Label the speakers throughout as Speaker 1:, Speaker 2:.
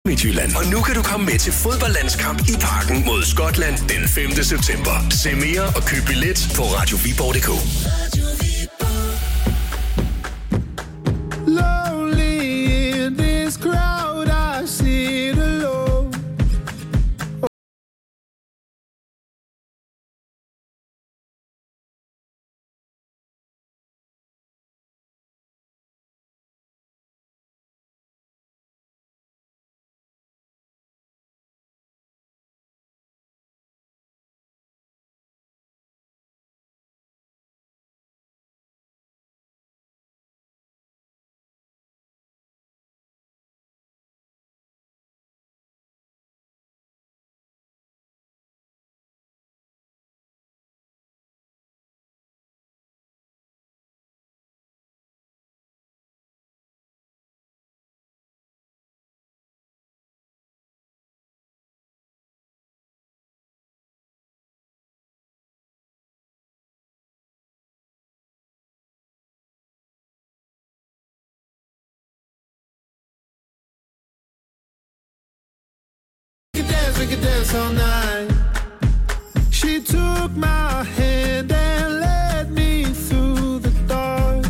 Speaker 1: Midtjylland. Og nu kan du komme med til fodboldlandskamp i Parken mod Skotland den 5. september. Se mere og køb billet på radioviborg.dk.
Speaker 2: Lonely in this crowd, I sit alone. We could dance all night. She took my hand and led me through the dark.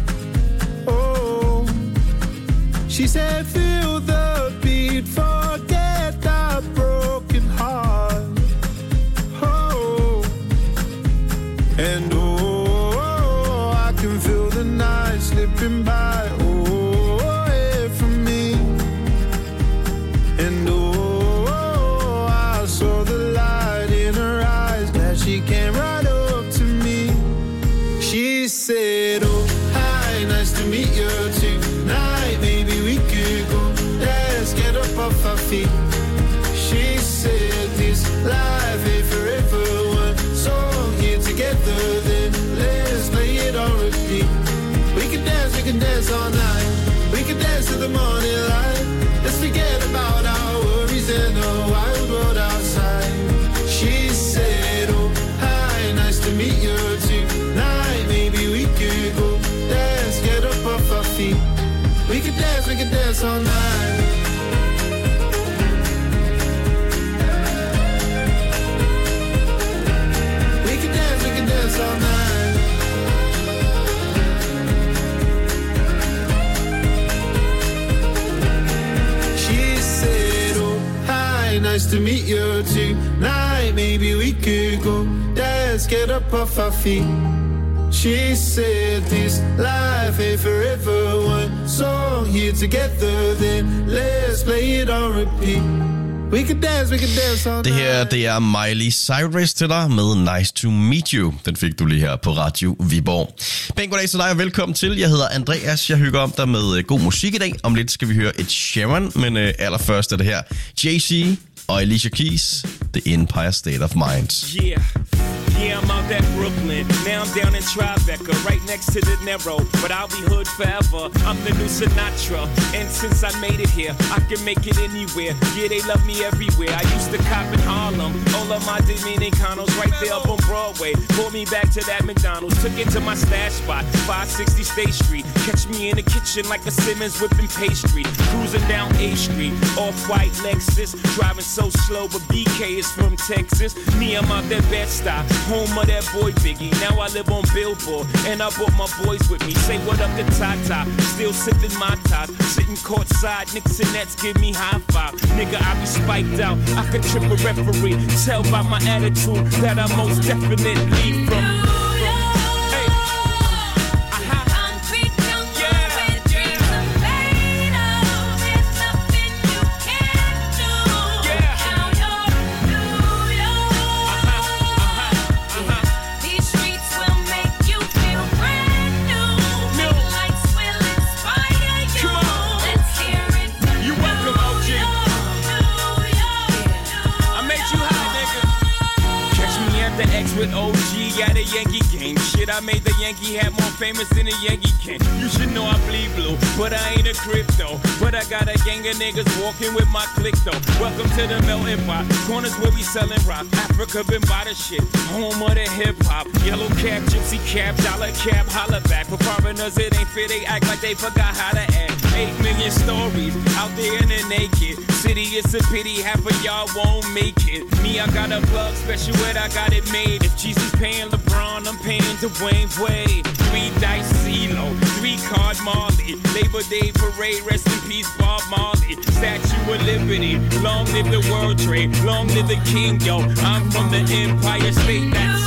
Speaker 2: Oh, she said, feel the beat, forget the broken heart. Oh, and oh, I can feel the night slipping by. Oh, away from me. And oh, saw the light in her eyes that she came right up to me. She said, oh, hi, nice to meet you tonight. Maybe we could go dance, get up off our feet. She said, this life ain't forever. One song here together, then let's play it on repeat. We can dance all night. We can dance to the morning light. Let's forget about our worries and the wild world outside. She said, oh, hi, nice to meet you tonight. Maybe we could go dance, get up off our feet. We could dance all night. We could dance all night. She said, oh, hi, nice to meet you tonight. Maybe we could go dance, get up off our feet. She said, this life ain't forever. One song here together, then let's play it on repeat. We can dance all
Speaker 3: Det her, det er Miley Cyrus til dig med Nice to Meet You. Den fik du lige her på Radio Viborg. Pænt goddag til dig og velkommen til. Jeg hedder Andreas. Jeg hygger om dig med god musik i dag. Om lidt skal vi høre Ed Sheeran, men allerførst er det her Jay-Z og Alicia Keys, The Empire State of Mind.
Speaker 4: Yeah, I'm out at Brooklyn. Now I'm down in Tribeca, right next to De Niro. But I'll be hood forever. I'm the new Sinatra. And since I made it here, I can make it anywhere. Yeah, they love me everywhere. I used to cop in Harlem. All of my Dominicanos right there up on Broadway. Pulled me back to that McDonald's. Took it to my stash spot, 560 State Street. Catch me in the kitchen like a Simmons whipping pastry. Cruising down A Street, off-white Lexus. Driving so slow, but BK is from Texas. Me, I'm out there Bed-Stuy, home of that boy Biggie. Now I live on Billboard, and I brought my boys with me. Say what up to Tata, still sipping my top. Sitting courtside, Knicks and Nets give me high five. Nigga, I be spiked out, I could trip a referee. Tell by my attitude that I most definitely from. With OG at a Yankee game. Shit, I made the Yankee hat more famous than a Yankee can. You should know I bleed blue, but I ain't a crypto. But I got a gang of niggas walking with my click though. Welcome to the melting pot. Corners where we selling rock. Africa been by the shit. Home of the hip hop. Yellow cap, gypsy cap, dollar cap, holla back. For foreigners it ain't fair, they act like they forgot how to act. 8 million stories out there in the naked. it's a pity half of y'all won't make it. Me, I got a plug special ed, I got it made. If Jesus paying LeBron, I'm paying Dwayne Wade. 3 dice CeeLo, 3 card Marley. Labor Day parade, rest in peace Bob Marley. Statue of Liberty, long live the World Trade, long live the King, yo. I'm from the Empire State, that's...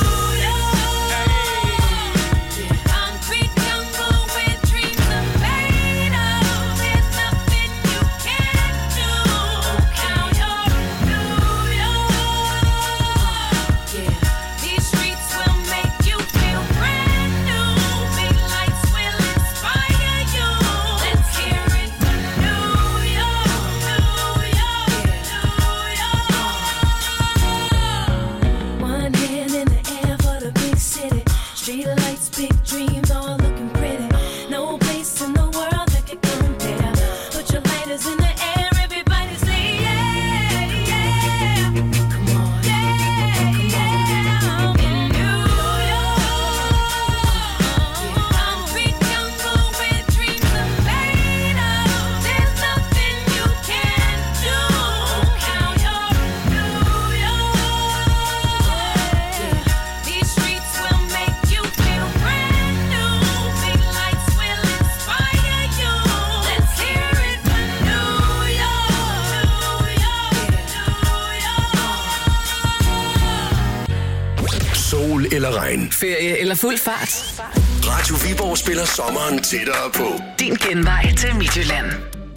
Speaker 1: Eller regn.
Speaker 5: Ferie eller fuld fart.
Speaker 1: Radio Viborg spiller sommeren tættere på.
Speaker 5: Din genvej til Midtjylland.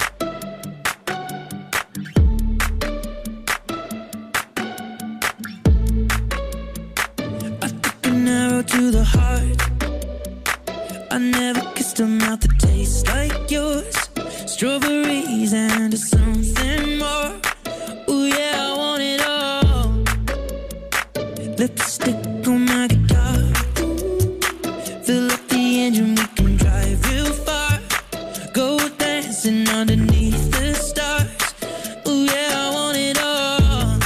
Speaker 6: I took an arrow to the heart. I never kissed a mouth that tastes like yours. Strawberries and something more. Ooh yeah, I want it all. Lipstick on my guitar. Fill up the engine, we can drive real far. Go dancing underneath the stars. Ooh yeah, I want it all.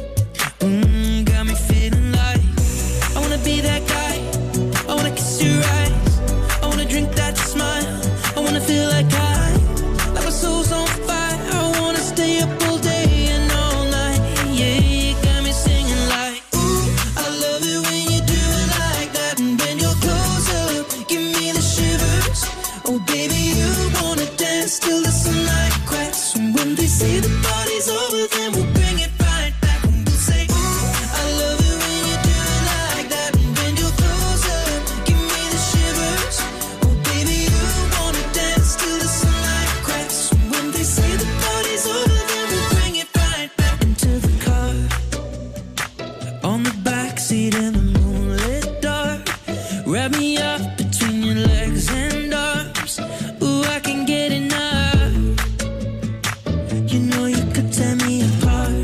Speaker 6: Got me feeling like I wanna be that guy. I wanna kiss your eyes. I wanna drink that smile. I wanna feel like like my soul's on fire. I wanna stay up all day and all night. Yeah, you got me singing like, ooh, I love it when you do it like that. And when you're closer, give me the shivers. Oh baby, you wanna dance till the sunlight cracks. And when they say the party's over, then we'll bring it right back. And we'll say, ooh, I love it when you do it like that. And when you're closer, give me the shivers. Oh baby, you wanna dance till the sunlight cracks. And when they say the party's over, then we'll bring it right back into the car. On the backseat in the moonlit dark. Wrap me up between your legs and arms. Ooh, I can get enough. You know you could tear me apart.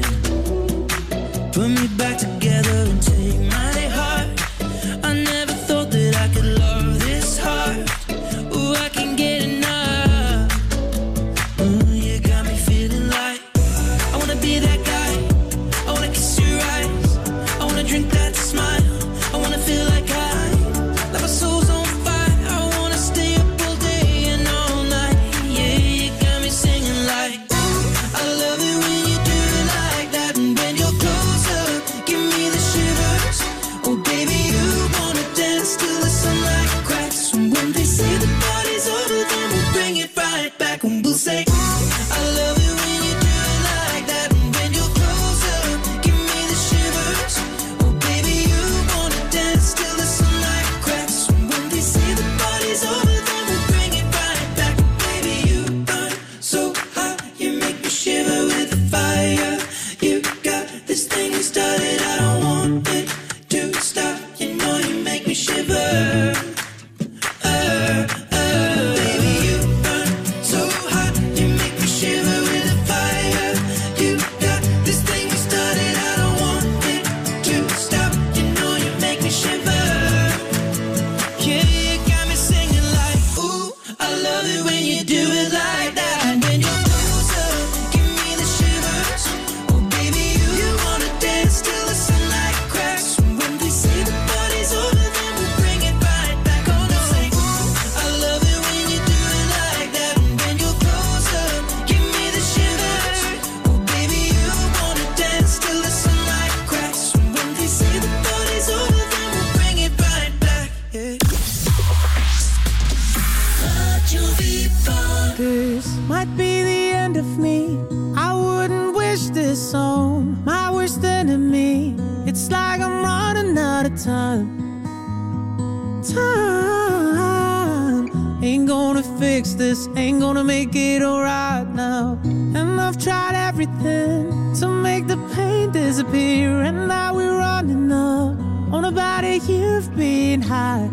Speaker 6: Put me back together and take my heart. I never thought that I could love this hard. Ooh, I can get enough. Ooh, you got me feeling like I wanna be that guy. I wanna kiss your eyes. I wanna drink that smile. I wanna feel like like my soul's on fire. I wanna stay up all day and all night. Yeah, you got me singing like, ooh, I love it when you do it like that. And when you're closer, give me the shivers. Oh baby, you wanna dance till the sunlight cracks. And when they say the party's over, then we'll bring it right back. And we'll say, ooh, I love it when you do it like that. And when you're closer, give me the shivers. Oh baby, you wanna dance till the sunlight cracks. And when they say the party's over, then we'll bring it right back. Baby, you burn so hot, you make me shiver with the fire. You got this thing you started, I don't want it to stop. You know you make me shiver. Baby, you burn so hot, you make me shiver with the fire. You got this thing you started, I don't want it to stop. You know you make me shiver. Yeah, you got me singing like, ooh, I love it when you do it like that. And when you're closer, give me the shivers. this on my worst enemy. It's like I'm running out of time. Ain't gonna fix this, ain't gonna make it alright now. And I've tried everything to make the pain disappear, and now we're running up on about a year of being high.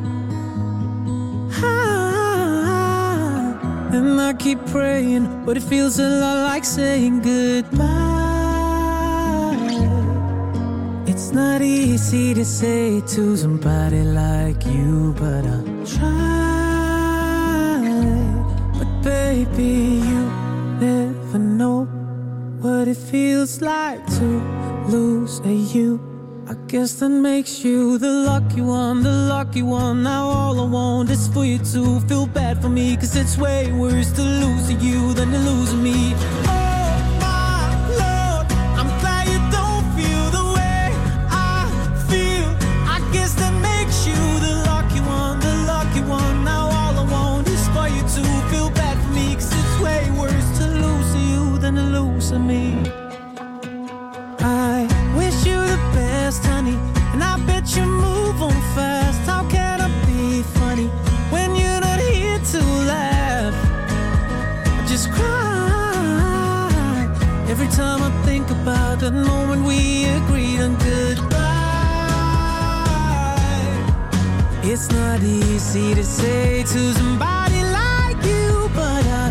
Speaker 6: And I keep praying, but it feels a lot like saying goodbye. It's not easy to say to somebody like you, but I'll try. But baby, you never know what it feels like to lose a you. I guess that makes you the lucky one, the lucky one. Now all I want is for you to feel bad for me, 'cause it's way worse to lose you than to lose me. Oh my Lord, I'm glad you don't feel the way I feel. I guess that makes you the lucky one, the lucky one. Now all I want is for you to feel bad for me, 'cause it's way worse to lose you than to lose me. I wish you the best, honey, and I bet you move on fast. How can I be funny when you're not here to laugh? I just cry every time I think about that moment we agreed on goodbye. It's not easy to say to somebody like you, but I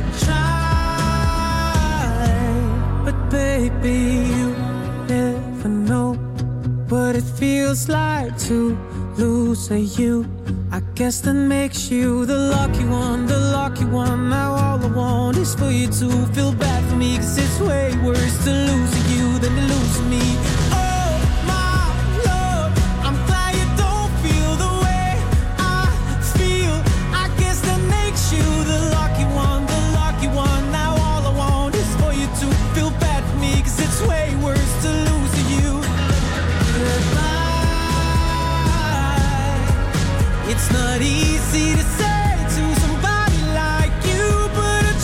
Speaker 6: try. But baby, you never know what it feels like to lose a you. I guess that makes you the lucky one, the lucky one. Now all I want is for you to feel bad for me, 'cause it's way worse to lose you than to lose me. Oh my Lord, I'm glad you don't feel the way I feel. I guess that makes you the lucky one, the lucky one. Now all I want is for you to feel bad for me, 'cause it's way worse to lose you. It's not easy to say to somebody like you, but I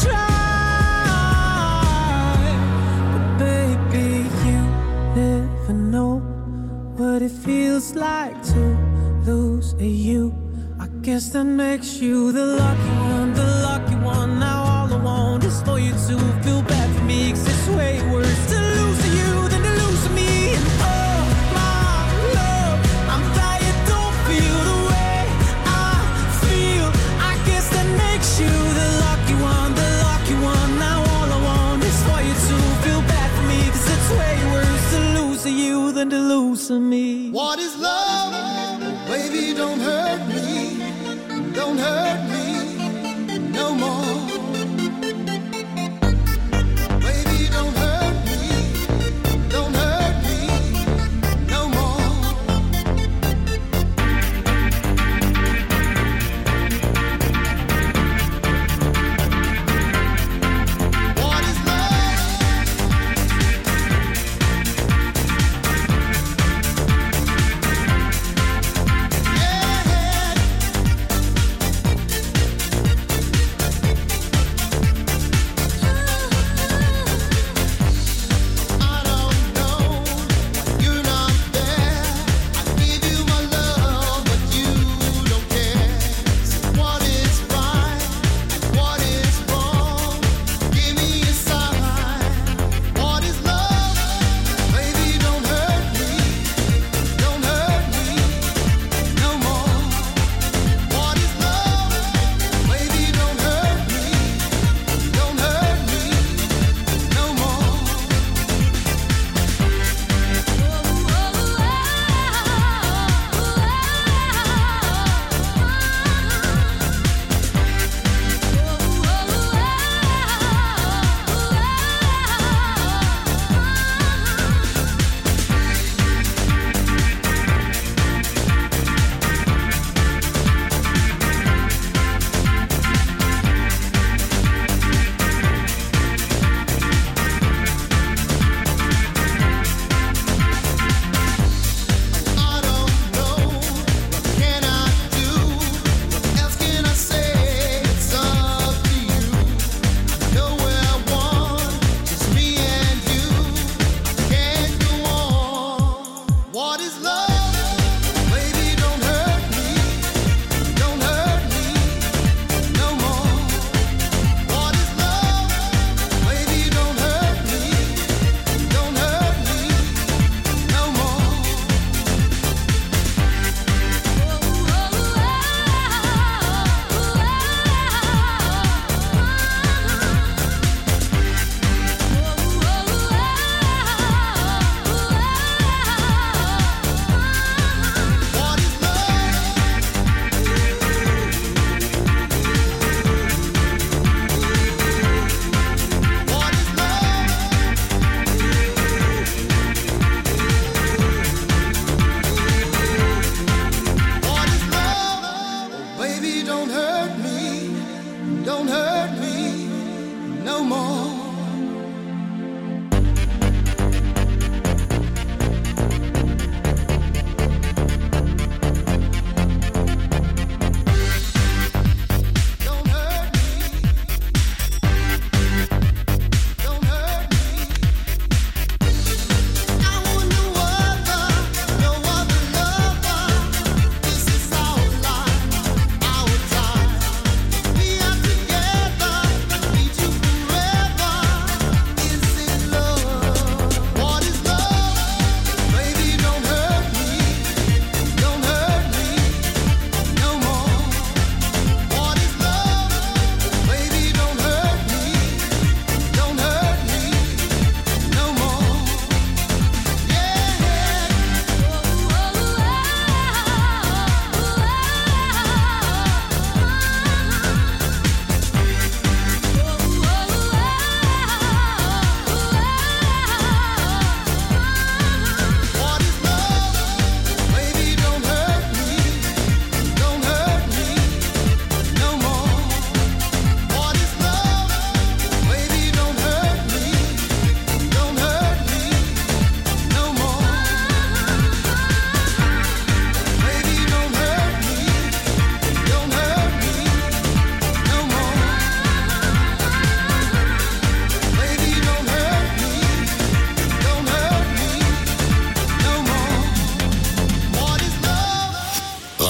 Speaker 6: try. But baby, you never know what it feels like to lose a you. I guess that makes you the lucky one, the lucky one. Now all I want is for you to feel bad for me, 'cause it's way worse to lose you than to lose me. And oh my love, I'm glad you don't feel the way I feel. I guess that makes you the lucky one, the lucky one. Now all I want is for you to feel bad for me, 'cause it's way worse to lose you than to lose me.
Speaker 2: What is love? Baby, don't hurt me. Don't hurt me no more. Baby, don't hurt me. Don't hurt me no more. What is love? Yeah.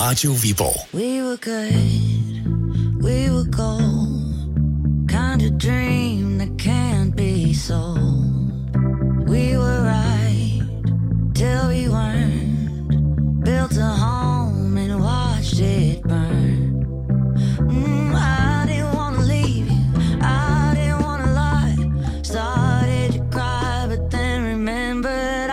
Speaker 1: Radio Viborg.
Speaker 6: We were good, we were gold. Kind of dream that can't be sold. We were right till we weren't. Built a home and watched it burn. I didn't wanna leave you, I didn't wanna lie. Started to cry, but then remembered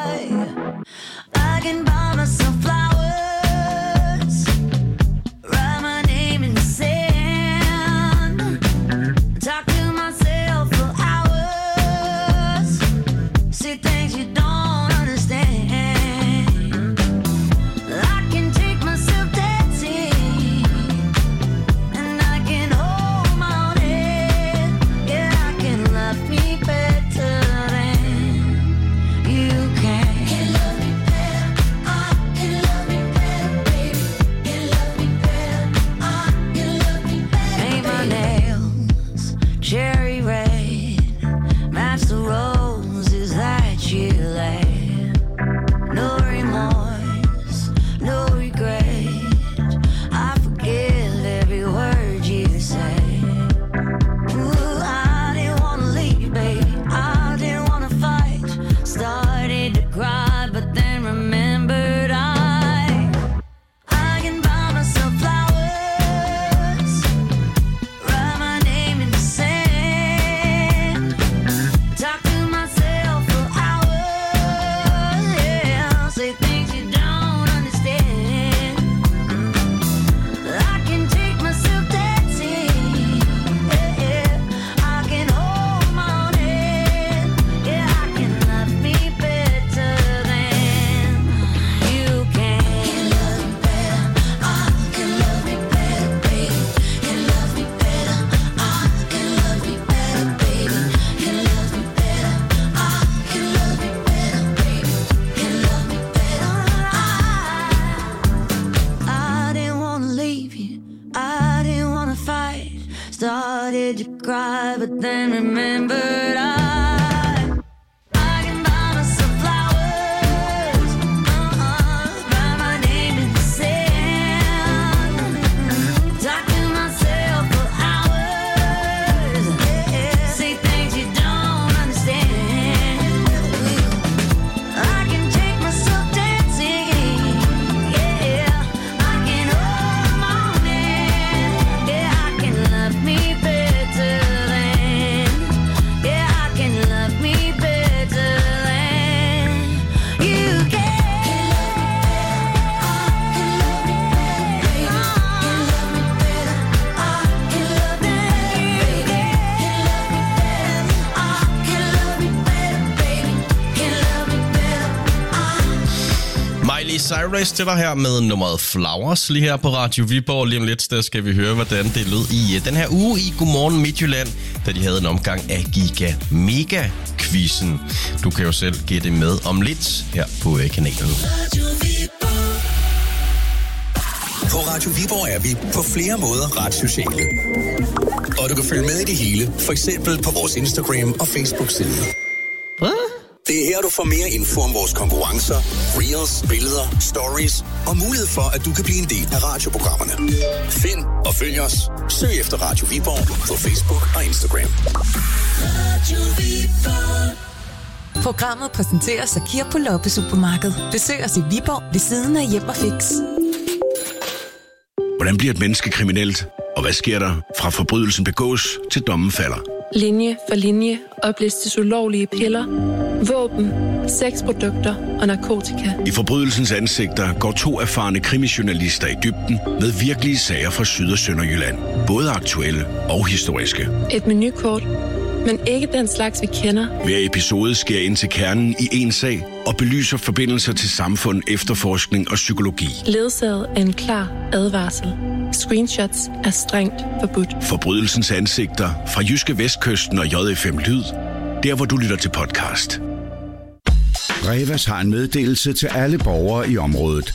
Speaker 6: I can buy myself flowers, write my name in the sand, talk to myself for hours, see things you don't understand. I can take myself dancing, and I can hold my own head. Yeah, I can love me better than you can. Can love me better, can love me better, baby. Can love me better, can love me better. Paint my nails cherry red, match the roses that you laid. No remorse, no regret. I forgive every word you say. Ooh, I didn't wanna leave you, baby. I didn't wanna fight. Started to cry, but then remembered I can buy myself flowers, write my name in the sand, talk to myself for hours, yeah, say things you don't understand. I can take myself dancing, yeah, I can hold my own head, yeah, I can love me better than you can. Can love me better, can love me better, baby. Can love me better, can love me better, baby. Can love me better, can love me better, baby. Can love me better. I didn't wanna leave you, I didn't wanna fight. Started to cry, but then remembered I can buy myself flowers, write my name in the sand, talk to myself for hours, yeah, say things you don't understand. I can take myself dancing, yeah, I can hold my own hand, yeah, I can love me better than, yeah, I can love me better than you can. Can love me better, can love me better, can love me better, baby. Can love me better,
Speaker 3: Miley Cyrus til dig her med nummeret Flowers lige her på Radio Viborg. Lige om lidt, der skal vi høre, hvordan det lød i den her uge i Godmorgen Midtjylland, da de havde en omgang af Giga Mega Quizzen. Du kan jo selv gætte med om lidt her på kanalen.
Speaker 1: På Radio Viborg er vi på flere måder ret sociale. Og du kan følge med i det hele, for eksempel på vores Instagram og Facebook-side. Det er her, du får mere info om vores konkurrencer, reels, billeder, stories og mulighed for, at du kan blive en del af radioprogrammerne. Find og følg os. Søg efter Radio Viborg på Facebook og Instagram.
Speaker 6: Radio Viborg.
Speaker 7: Programmet præsenteres af Kirppu Loppe Supermarked. Besøg os i Viborg ved siden af Hjem og Fix.
Speaker 8: Hvordan bliver et menneske kriminelt? Og hvad sker der fra forbrydelsen begås til dommen falder?
Speaker 9: Linje for linje oplistes ulovlige piller, våben, sexprodukter og narkotika.
Speaker 8: I forbrydelsens ansigter går 2 erfarne krimijournalister i dybden med virkelige sager fra Syd- og Sønderjylland. Både aktuelle og historiske.
Speaker 9: Et menukort, men ikke den slags, vi kender.
Speaker 8: Hver episode sker ind til kernen i en sag og belyser forbindelser til samfund, efterforskning og psykologi.
Speaker 9: Ledsaget af en klar advarsel. Screenshots er strengt forbudt.
Speaker 8: Forbrydelsens ansigter fra Jyske Vestkysten og JFM Lyd. Der, hvor du lytter til podcast. Revas har en meddelelse til alle borgere i området.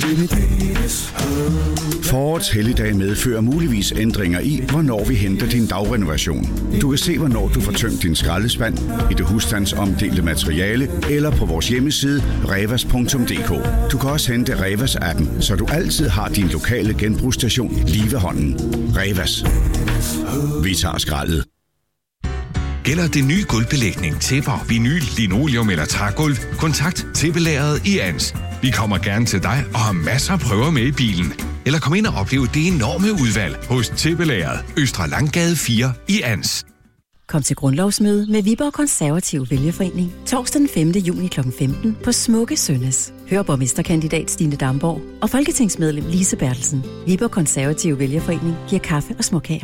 Speaker 8: Forårets helligdag medfører muligvis ændringer i, hvornår vi henter din dagrenovation. Du kan se, hvornår du får tømt din skraldespand, i det husstandsomdelte materiale eller på vores hjemmeside revas.dk. Du kan også hente Revas-appen, så du altid har din lokale genbrugsstation lige ved hånden. Revas. Vi tager skraldet.
Speaker 10: Gælder det nye gulvbelægning, tæpper, vinyl, linoleum eller trægulv? Kontakt Tæppelageret i Ans. Vi kommer gerne til dig og har masser af prøver med i bilen. Eller kom ind og opleve det enorme udvalg hos Tæppelageret, Østre Langgade 4 i Ans.
Speaker 11: Kom til grundlovsmøde med Viborg Konservative Vælgerforening torsdag den 5. juni kl. 15 på Smukke Sønnes. Hør borgmesterkandidat Stine Damborg og folketingsmedlem Lise Bertelsen. Viborg Konservative Vælgerforening giver kaffe og småkager.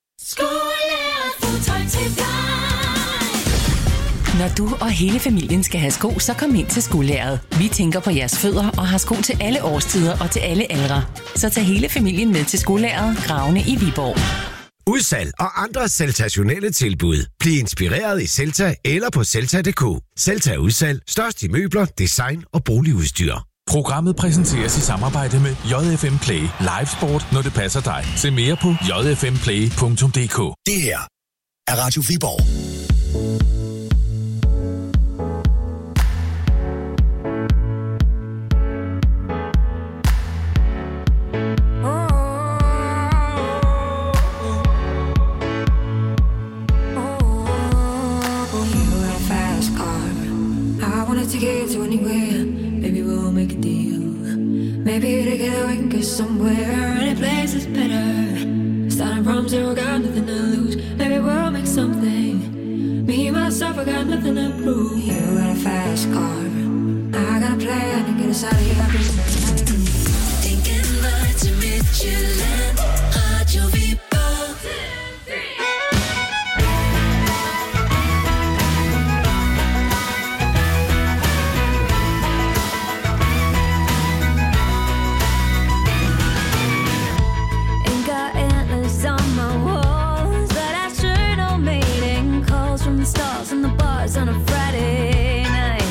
Speaker 12: Når du og hele familien skal have sko, så kom ind til Skolæreret. Vi tænker på jeres fødder og har sko til alle årstider og til alle aldre. Så tag hele familien med til Skolæreret, Gravene i Viborg.
Speaker 13: Udsalg og andre sensationelle tilbud. Bliv inspireret i Celta eller på Celta.dk. Celta udsalg, størst i møbler, design og boligudstyr.
Speaker 14: Programmet præsenteres i samarbejde med JFM Play. Live sport, når det passer dig. Se mere på jfmplay.dk.
Speaker 1: Det her er Radio Viborg.
Speaker 15: Take it to anywhere, maybe we'll make a deal. Maybe together we can get somewhere. Any place is better. Starting from zero, got nothing to lose. Maybe we'll make something. Me, myself, I got nothing to prove. You got a fast car, I got a plan to get us out of here. Thinking about to meet you, land. Radio Viborg.
Speaker 16: On the bars on a Friday night.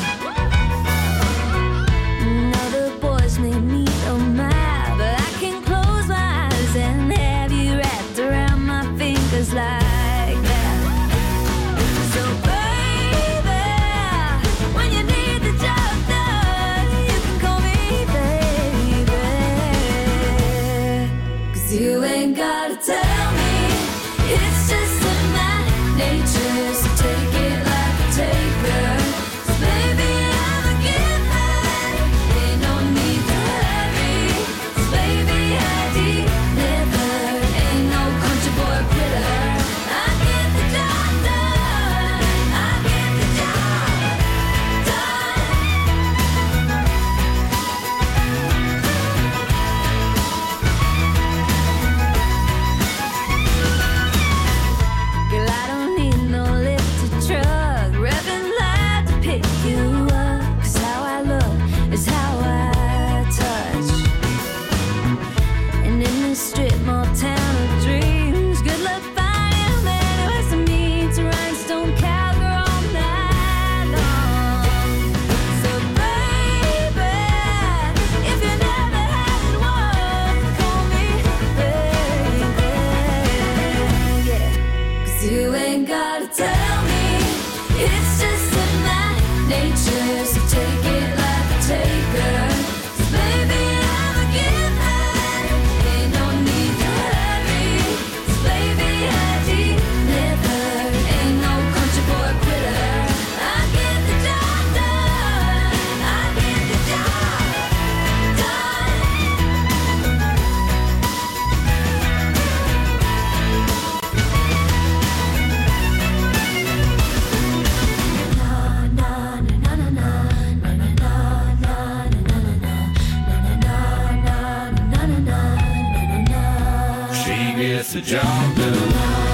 Speaker 16: Now the boys made me so mad, but I can close my eyes and have you wrapped around my fingers like that. So baby, when you need the job done, you can call me baby. 'Cause you ain't gotta tell me, it's just in my nature. So take it like a taker. So baby, I'm a giver. Ain't no need to hurry. So baby, I deliver. Ain't no country boy quitter. I get the job done. I get the job done. Girl, I don't need no lifted truck, revving loud to pick you up. 'Cause how I look is how I touch. And in this strip mall town of dreams, good luck finding a man who has to meet to rhinestone cowgirl all night long. So baby, if you never had one, call me baby. Yeah. 'Cause you ain't gotta tell me, it's just in my nature. So take it like a taker. 'Cause baby, I'm a giver. Ain't no need to hurry. 'Cause baby, I deliver. Ain't no country boy quitter. I get the job done. I get the job done.
Speaker 2: She gets the job done.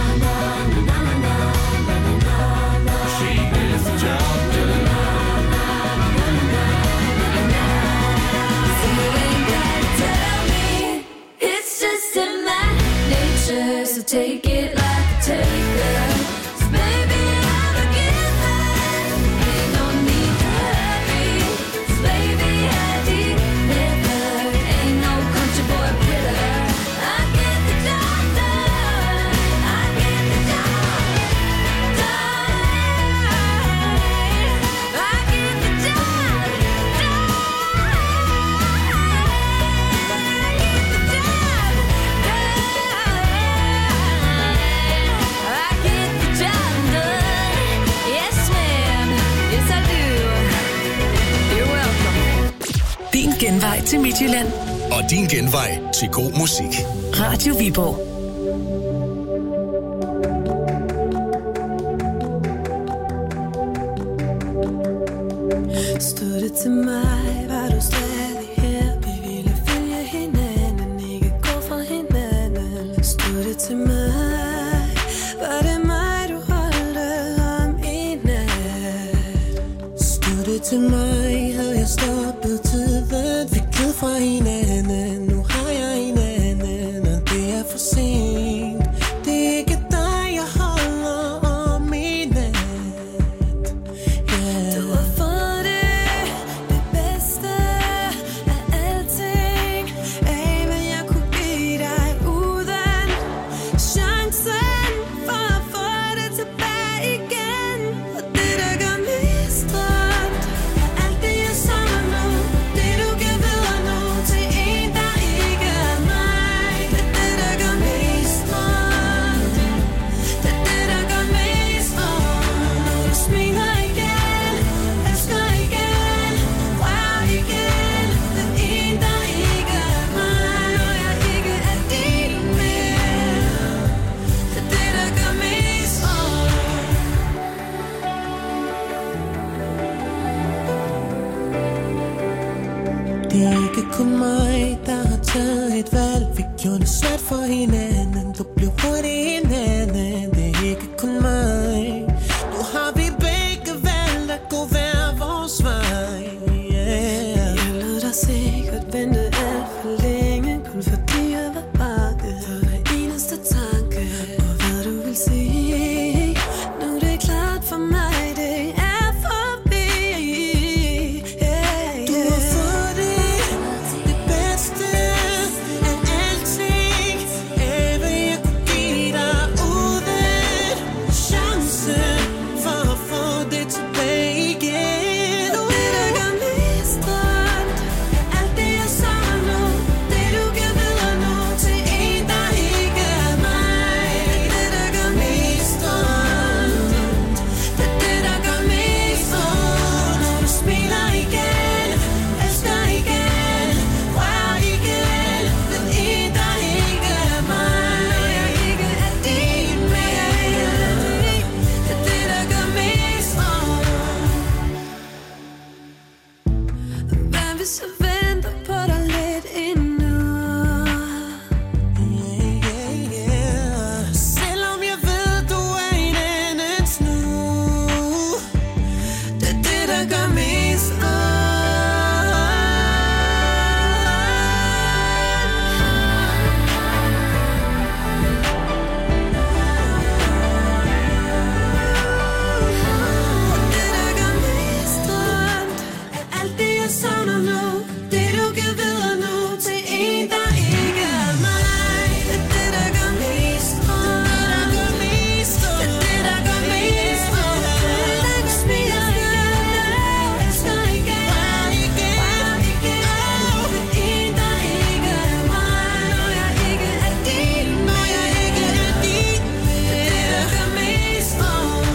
Speaker 2: She gets the job done.
Speaker 16: So you ain't gotta tell me, it's just in my nature. So take it like a taker. 'Cause baby, I'm a giver. Ain't no need to hurry.
Speaker 5: genvej til Midtjylland.
Speaker 1: Og din genvej til god musik.
Speaker 5: Radio Viborg.
Speaker 6: Stod det til mig, var du stadig her. Vi ville følge hinanden, ikke gå fra hinanden. Stod det til mig, var det mig, du holdte om i nat. Stod det til mig, havde jeg stoppet tiden. Vi gled fra hinanden, nu har jeg hinanden, og det er for sent. Det er ikke dig, jeg holder om i nat. Yeah. Du har fået det bedste af alting, af hvad jeg kunne give dig uden chancen for at få det tilbage igen. Og det der gør mest ondt er alt det jeg savner nu, det du giver videre nu til en der ikke er mig. Det er det der gør mest ondt, det er det der gør mest ondt. Når du smiler igen, elsker igen, rører igen, den en der ikke er mig. Når jeg ikke er din mere, det er det der gør mest ondt. Det er ikke kun mig, der har taget et valg. Vi gjorde det svært for hinanden, du blev hurtigt hinanden. Det er ikke kun mig. Nu har vi begge valgt at gå hver vores vej. Yeah. Jeg lod dig sikkert vente alt for længe, kun fordi jeg var bange for hver eneste tanke og hvad du vil sige. Nu er det klart for mig, det er forbi. Yeah. Du har fået det bedste af alting, af hvad jeg kunne give dig uden chancen for at få det tilbage igen. Og det der gør mest ondt er alt det jeg savner nu, det du giver videre nu til en der ikke er mig. Det er det der gør mest ondt, det er det der gør mest ondt. Når du smiler igen, elsker igen, rører igen, den en der ikke er mig. Når jeg ikke er din mere, det er det der gør mest ondt. Hvad hvis jeg venter på dig lidt endnu? Selvom jeg ved, du er en andens nu, det er det der gør mest ondt. Det der gør mest ondt er alt det jeg savner nu, det du giver videre nu til en der ikke er mig. Det er det der gør mest ondt, det er det der gør mest ondt. Når du smiler igen, elsker igen, rører igen, den en der ikke er mig. Når jeg ikke er din, når jeg ikke er din, det er det der gør mest ondt.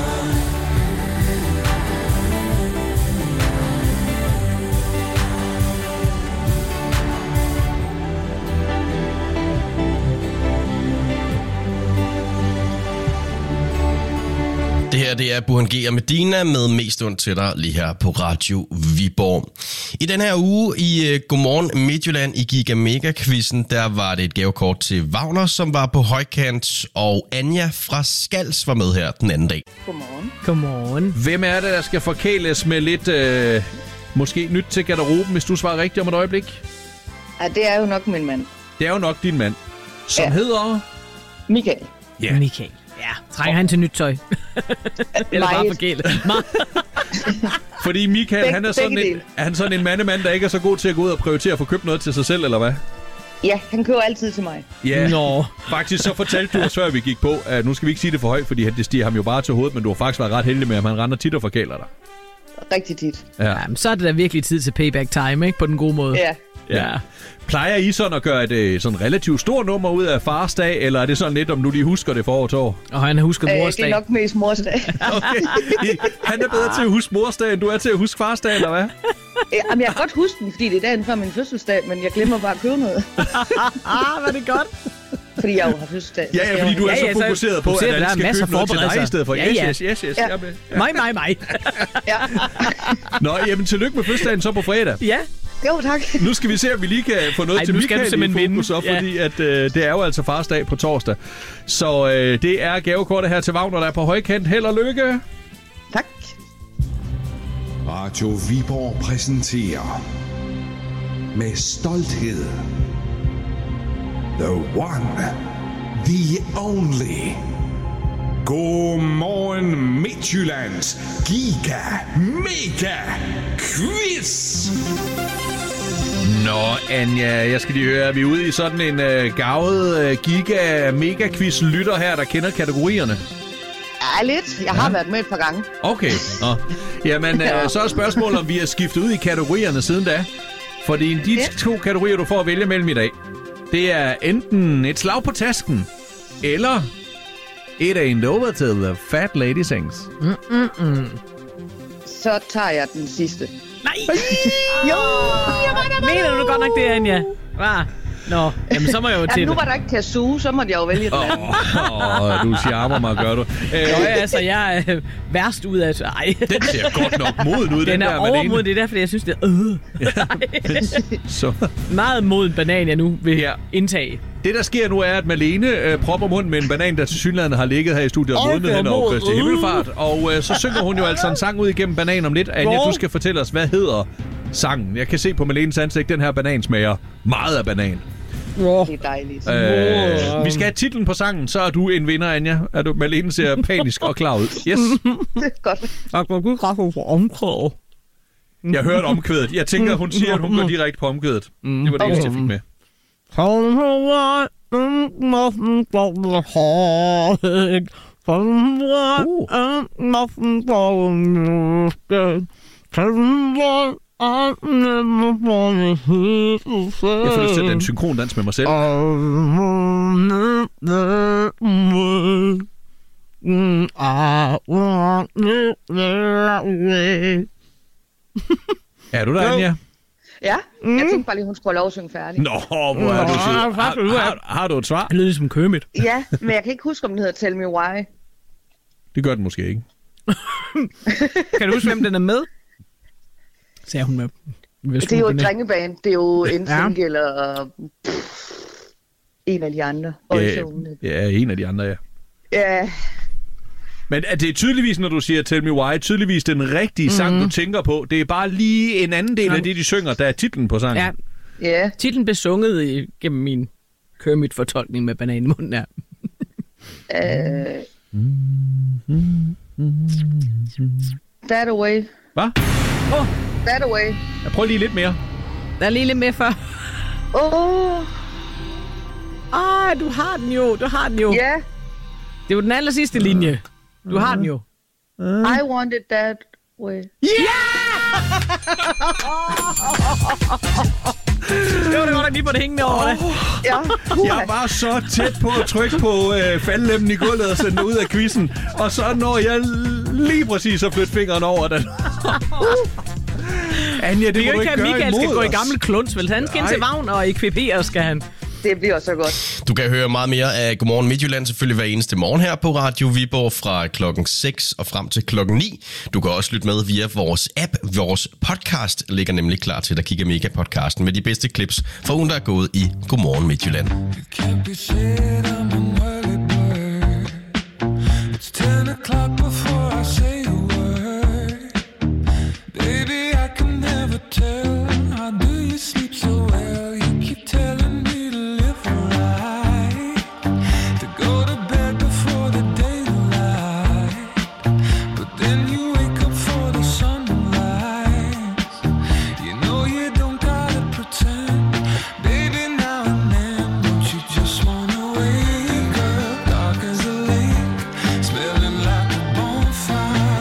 Speaker 3: Det her, det er Burhan G og Medina med Mest ondt til dig lige her på Radio Viborg. I den her uge i Godmorgen Midtjylland i Giga Mega Quizzen, der var det et gavekort til Wagner, som var på højkant, og Anja fra Skals var med her den anden dag.
Speaker 17: Godmorgen.
Speaker 18: Godmorgen.
Speaker 19: Hvem er det, der skal forkæles med lidt måske nyt til garderoben, hvis du svarer rigtigt om et øjeblik?
Speaker 17: Ja, det er jo nok min mand.
Speaker 19: Det er jo nok din mand, som hedder...
Speaker 17: Michael.
Speaker 19: Ja.
Speaker 18: Michael. Ja, trænger han til nyt tøj? Eller bare forkælet?
Speaker 19: Fordi Michael, han er sådan en mandemand, der ikke er så god til at gå ud og prioritere at få købt noget til sig selv, eller hvad?
Speaker 17: Ja, han køber altid til mig.
Speaker 19: Ja, faktisk så fortalte du os før vi gik på, at nu skal vi ikke sige det for højt, fordi det stiger ham jo bare til hovedet, men du har faktisk været ret heldig med, at han render tit og forkæler dig.
Speaker 17: rigtig tit.
Speaker 19: Ja.
Speaker 18: Men så er det da virkelig tid til payback time, ikke? På den gode måde.
Speaker 17: Ja.
Speaker 19: Plejer I sådan at gøre et sådan relativt stort nummer ud af fars dag, eller er det sådan lidt, om nu de husker det for år til år?
Speaker 18: Og han har husket mors dag.
Speaker 17: Det er nok mest mors dag.
Speaker 19: Okay. Han er bedre til at huske mors dag, end du er til at huske fars dag, eller hvad?
Speaker 17: Jamen, jeg kan godt huske den, fordi det er dagen før min fødselsdag, men jeg glemmer bare at købe noget.
Speaker 18: Var det godt?
Speaker 17: Fordi jeg jo har fødselsdag.
Speaker 19: Ja, fordi du er så fokuseret på, at alle skal købe noget til dig i stedet for. Yes.
Speaker 18: Ja. Mig.
Speaker 17: Ja.
Speaker 19: Nå, jamen tillykke med fødselsdagen så på fredag.
Speaker 18: Ja.
Speaker 17: Jo, tak.
Speaker 19: Nu skal vi se, om vi lige kan få noget til Michael i fokus op, fordi at, det er jo altså fars dag på torsdag. Så det er gavekortet her til Wagner, der er på højkant. Held og lykke.
Speaker 17: Tak.
Speaker 10: Radio Viborg præsenterer med stolthed The One, The Only. Godmorgen Midtjyllands Giga Mega Quiz.
Speaker 19: Nå, Anja, jeg skal lige høre, er vi ude i sådan en gavet Giga Mega Quiz lytter her, der kender kategorierne?
Speaker 17: Ja, lidt. Jeg har været med et par gange.
Speaker 19: Okay. Nå. Jamen, så er spørgsmålet, om vi har skiftet ud i kategorierne siden da. Fordi de 2 kategorier, du får at vælge mellem i dag, det er enten et slag på tasken, eller It Ain't Over Till The Fat Lady Sings.
Speaker 17: Så tager jeg den sidste.
Speaker 18: Nej! Jo! Mener du godt nok det, Anja? Nå, jamen så må jeg jo til
Speaker 17: nu var der ikke til at suge, så måtte jeg jo vælge den anden.
Speaker 19: Du charmer mig, gør du.
Speaker 18: Altså, jeg er værst ud af... Ej.
Speaker 19: Den ser godt nok moden ud,
Speaker 18: den er overmoden, det er derfor, jeg synes, det er...
Speaker 19: Så.
Speaker 18: Meget moden banan, jeg nu vil indtage.
Speaker 19: Det, der sker nu, er, at Malene propper mund med en banan, der tilsyneladende har ligget her i studiet og modnet hen over Kristi Himmelfart. Og så synger hun jo altså en sang ud igennem banan om lidt. Anja, du skal fortælle os, hvad hedder sangen? Jeg kan se på Malenes ansigt, den her banan smager meget af banan.
Speaker 17: Det er dejligt.
Speaker 19: Vi skal have titlen på sangen, så er du en vinder, Anja. Malene ser panisk og klar ud. Yes.
Speaker 17: Det er godt.
Speaker 19: Jeg hørte omkvædet. Jeg tænker, hun siger, at hun går direkte på omkvædet. Det var det eneste, jeg fik med. Jeg får lyst til den synkrondans med mig selv. Er du der, Anja?
Speaker 17: Ja, jeg tænkte bare lige, hun skulle have lov at synge færdig.
Speaker 19: Nå, hvor er du sød. Har du et svar?
Speaker 18: Det lyder som Kermit.
Speaker 17: Ja, men jeg kan ikke huske, om den hedder Tell Me Why.
Speaker 19: Det gør den måske ikke.
Speaker 18: Kan du huske, hvem den er med? Sagde hun med.
Speaker 17: Det er jo et drengeband. Det er jo en single eller en af de andre.
Speaker 19: Ja, en af de andre, ja.
Speaker 17: Ja.
Speaker 19: Men det er tydeligvis, når du siger Tell Me Why, tydeligvis den rigtige sang, du tænker på. Det er bare lige en anden del af det, de synger, der er titlen på sangen.
Speaker 17: Ja.
Speaker 18: Titlen blev sunget gennem min Kermit-fortolkning med banan i munden her.
Speaker 17: That Away.
Speaker 19: Hvad?
Speaker 17: That Away.
Speaker 19: Jeg prøver lige lidt mere.
Speaker 18: Der er lige lidt mere før. Du har den jo.
Speaker 17: Ja.
Speaker 18: Det er jo den aller sidste linje. Du har den jo.
Speaker 17: I want it that way.
Speaker 18: Det var det godt lige på det hængende over det.
Speaker 19: Jeg var så tæt på at trykke på faldlemmen i gulvet og sende den ud af quizzen. Og så når jeg lige præcis at flytte fingeren over den. Anja, det må du ikke gøre
Speaker 18: Michael
Speaker 19: imod
Speaker 18: skal gå i
Speaker 19: os.
Speaker 18: gammel klunsvel. Han skal ind til Wagner og ekvipere, skal han.
Speaker 17: Det bliver så godt.
Speaker 3: Du kan høre meget mere af Godmorgen Midtjylland selvfølgelig hver eneste morgen her på Radio Viborg fra klokken 6 og frem til klokken 9. Du kan også lytte med via vores app. Vores podcast ligger nemlig klar til at kigge Mega-podcasten med de bedste clips fra ugen, der er gået i Godmorgen Midtjylland.
Speaker 2: Smelling like a bonfire.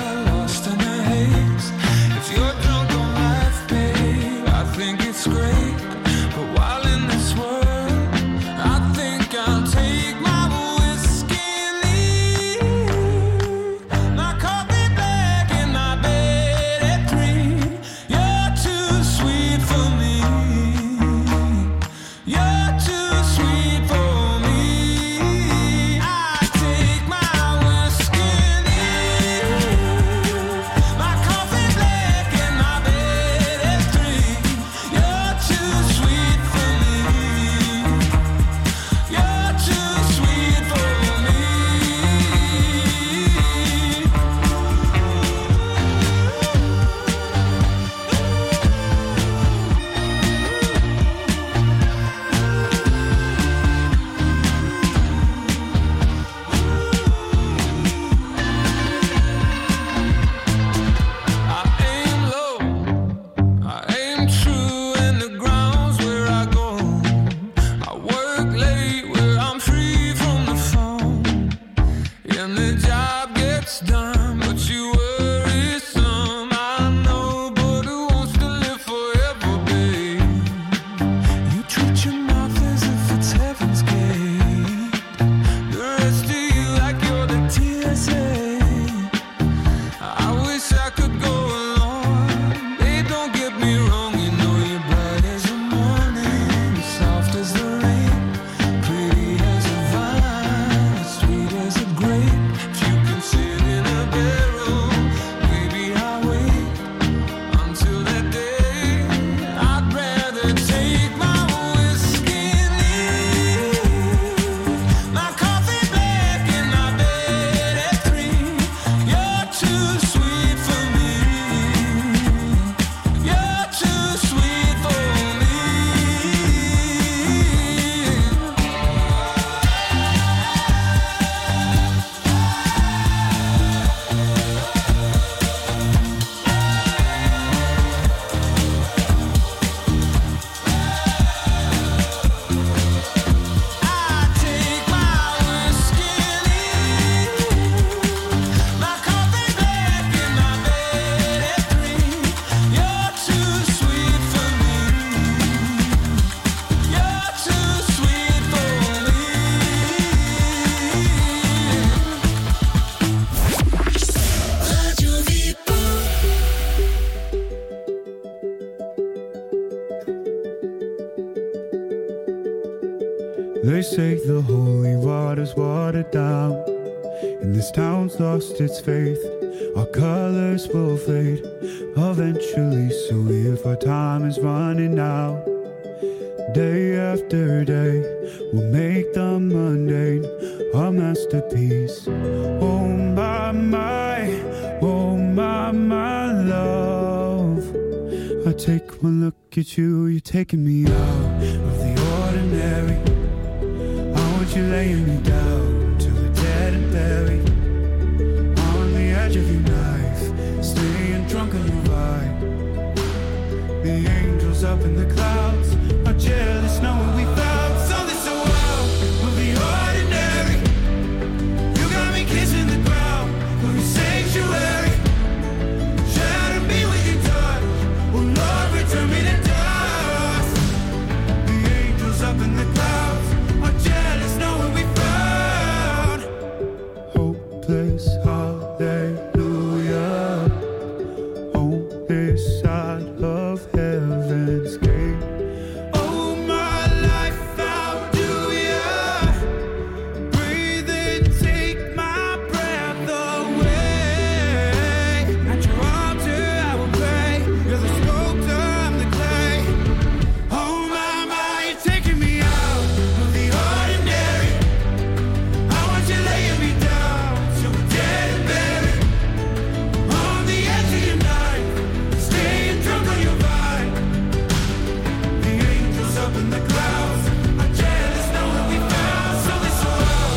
Speaker 2: They say the holy water's watered down, and this town's lost its faith. Our colors will fade eventually, so if our time is running out, day after day, we'll make the mundane a masterpiece. Oh my love, I take one look at you, you're taking me out of the ordinary. I want you laying me down to a dead and buried on the edge of your knife, staying drunk on your vibe. The angels up in the clouds are jealous knowing we found something so wild of the ordinary. You got me kissing the ground of your sanctuary. Shatter me with your touch, oh Lord, return me to dust. The angels up in the clouds are jealous knowing we found hopeless hallelujah on this side of heaven's gate. Oh my life, how do ya breathe and take my breath away? At your altar I will pray. You're the sculptor, I'm the clay. Oh my, you're taking me out of the ordinary. I want you laying me down to a dead and buried on the edge of your night, staying drunk on your vine. The angels up in the clouds are jealous knowing we found something so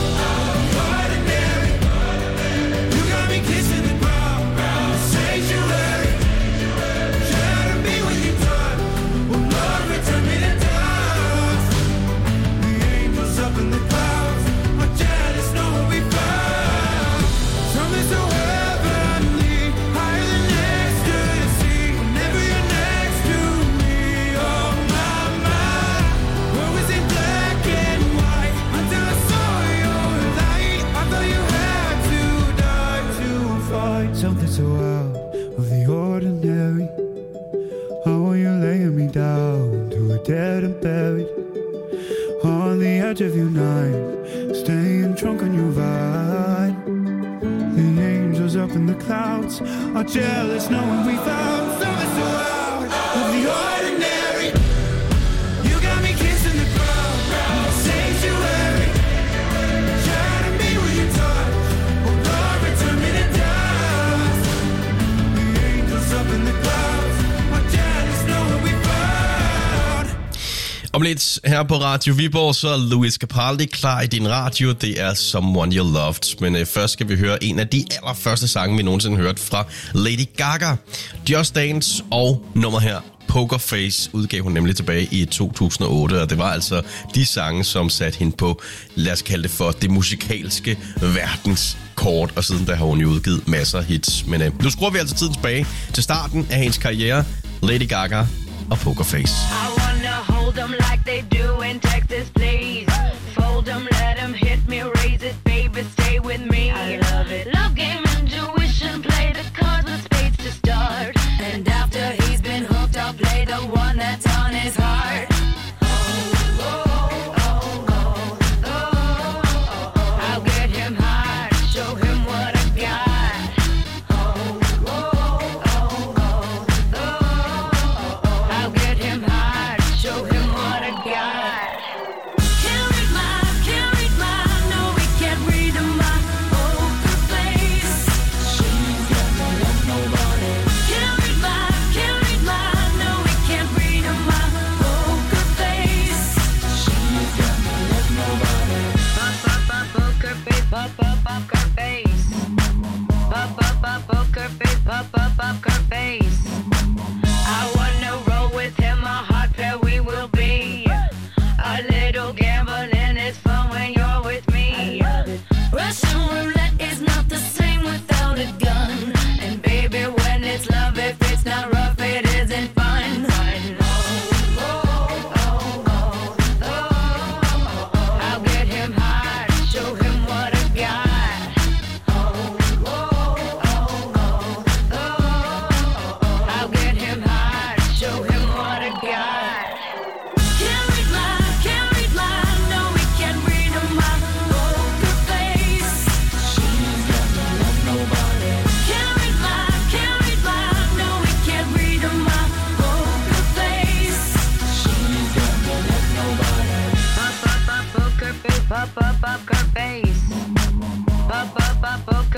Speaker 2: ordinary. You got me kissing the ground, sanctuary. Shatter me with your touch, oh Lord, return me to dust. The angels up in the clouds are jealous knowing we found something so heavenly, higher than ecstasy. Whenever you're next to me, oh my, world was in black and white until I saw your light. I thought you had to die to fight something so out of the ordinary. How are you laying me down to a dead and buried on the edge of your night, staying drunk on your vine. The angels up in the clouds are jealous knowing we found something so out of the ordinary. You got me kissing the ground, sanctuary. Shatter me with your touch, oh Lord, return me to dust. The angels up in the clouds are jealous knowing we found.
Speaker 3: Om lidt her på Radio Viborg, så er Louis Capaldi klar i din radio. Det er Someone You Loved. Men først skal vi høre en af de allerførste sange, vi nogensinde hørte fra Lady Gaga. Just Dance og nummer her, Poker Face, udgav hun nemlig tilbage i 2008. Og det var altså de sange, som satte hende på, lad os kalde det for, det musikalske verdenskort. Og siden da har hun jo udgivet masser af hits. Men nu skruer vi altså tiden tilbage til starten af hendes karriere. Lady Gaga og Poker Face.
Speaker 20: Hold them like they do in Texas, please. Fold them, let them hit me, raise it, baby, stay with me. I love it. Love game, intuition, play the cards with spades to start. And after he's been hooked, I'll play the one that's on his heart. I'll get him high, show him what I got. I'll get him high, show him what I got. Can't read my, no, we can't read my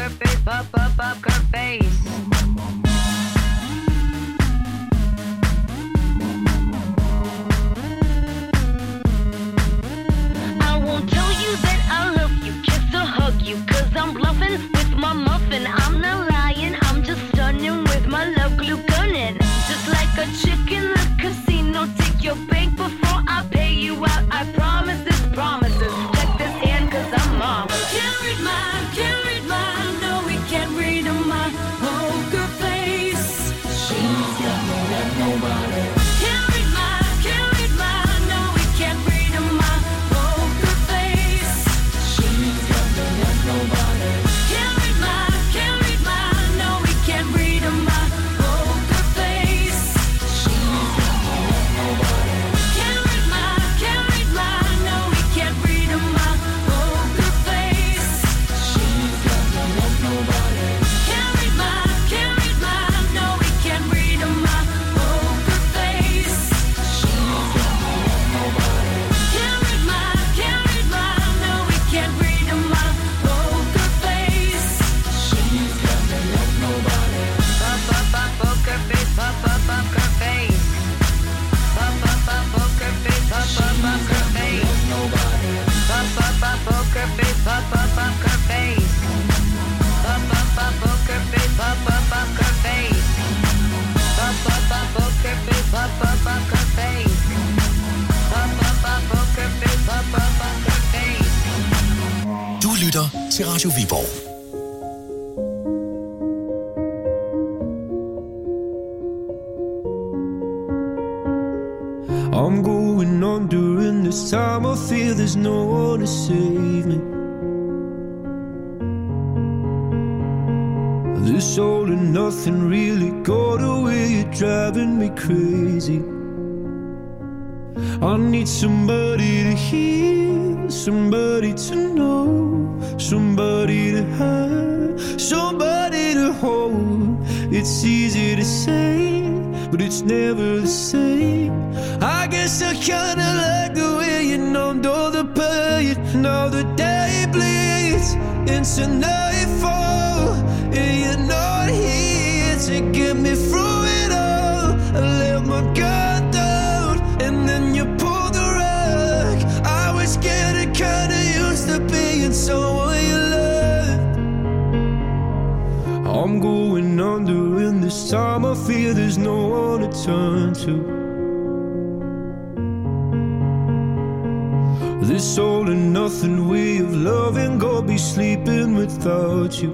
Speaker 20: poker face, poker face. I won't tell you that I love you, just to hug you, 'cause I'm bluffing with my muffin. I'm not lying, I'm just stunning with my love glue gunning. Just like a chick in the casino, take your bank before I pay you out. I promise this promises. Check this hand, 'cause I'm marvelous.
Speaker 6: Can't read mine, no, we can't read my poker face. She's got me like nobody. Can't read mine, no, we can't read my poker face. She's got me like nobody. Can't read mine, no, we can't read my poker face. She's got me like nobody. Can't read mine, no, we can't read my poker face. She's got me like nobody. Can't read mine, no, we can't read my poker face. She's got me like nobody. Can't read mine, no, we can't read my poker face. She's got me like nobody.
Speaker 20: Poker face, poker face. Poker face, poker face.
Speaker 6: Nobody.
Speaker 20: Poker face, poker face. Poker face, poker face. Poker face, poker face. Poker face, poker face.
Speaker 1: Du lytter til Radio Viborg.
Speaker 2: I'm going under, and this time I feel there's no one to save me. This all and nothing really got away, you're driving me crazy. I need somebody to hear, somebody to know, somebody to have, somebody to hold. It's easy to say, but it's never the same. I guess I kinda like the way you numbed all the pain. Now the day bleeds into nightfall, and you're not here to get me through it all. I let my guard down, and then you pulled the rug. I was getting kinda used to being someone you loved. I'm going under, and this time I feel there's no one to turn to. This all and nothing way of loving, go be sleeping without you.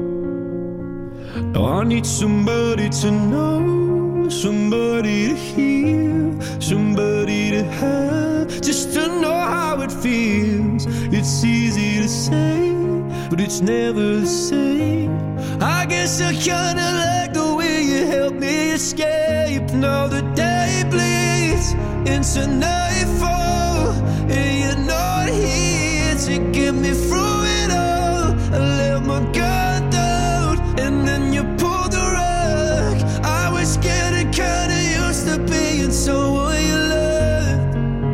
Speaker 2: Now I need somebody to know, somebody to hear, somebody to have, just to know how it feels. It's easy to say, but it's never the same. I guess I kinda like the way you help me escape. Now the day bleeds into nightfall, and you're not here to get me through it all. I let my guard down, and then you pulled the rug. I was getting kinda used to being someone you loved,